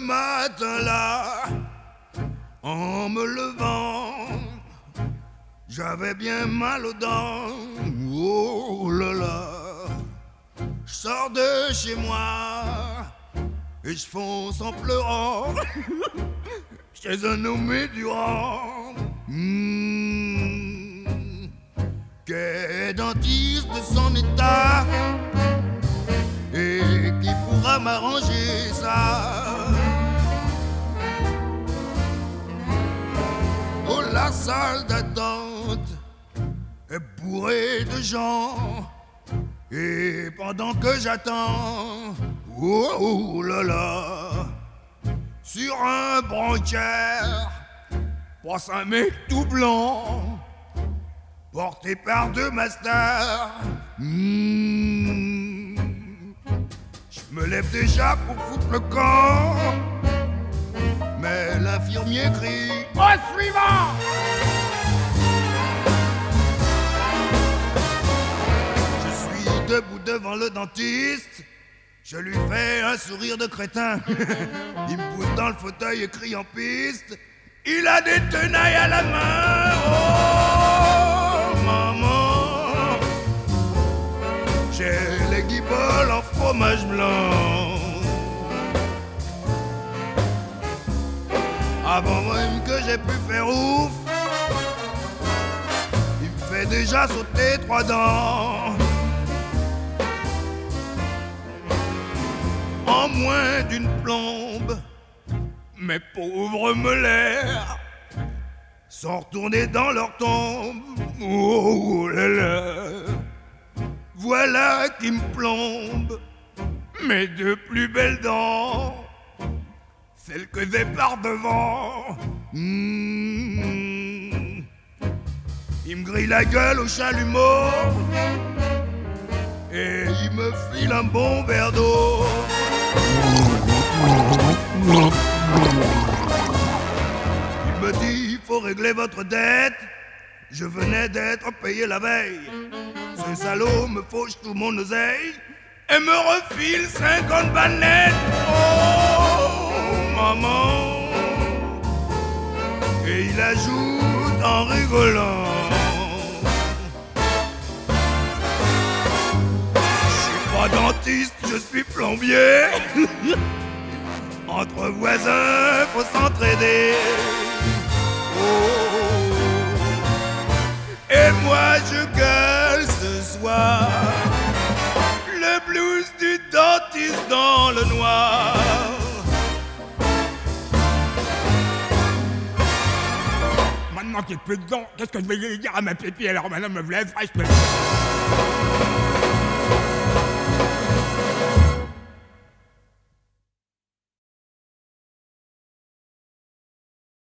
matin-là, en me levant, j'avais bien mal aux dents. Oh là là, je sors de chez moi et je fonce en pleurant chez un nommé Durand, qui est dentiste de son état et qui pourra m'arranger ça. Oh, la salle d'attente est bourrée de gens, et pendant que j'attends, oh là là, sur un branquière passe un mec tout blanc, porté par deux masters. Je me lève déjà pour foutre le camp, mais l'infirmier crie « Au suivant !» Je suis debout devant le dentiste, je lui fais un sourire de crétin. Il me pousse dans le fauteuil et crie en piste. Il a des tenailles à la main. Oh maman, j'ai les guiboles en fromage blanc. Avant même que j'ai pu faire ouf, il me fait déjà sauter 3 dents. En moins d'une plombe, mes pauvres molaires sont retournés dans leur tombe. Oh là là, voilà qui me plombe mes 2 plus belles dents, celles que j'ai par devant. Il me grille la gueule au chalumeau et il me file un bon verre d'eau. Il me dit, il faut régler votre dette. Je venais d'être payé la veille. Ce salaud me fauche tout mon oseille et me refile 50 balles nettes. Oh, maman. Et il ajoute en rigolant, je suis pas dentiste, je suis plombier. Entre voisins, faut s'entraider. Oh. Et moi je gueule ce soir le blues du dentiste dans le noir. Maintenant qu'il n'y a plus de dents, qu'est-ce que je vais dire à ma pépie? Alors madame me lève,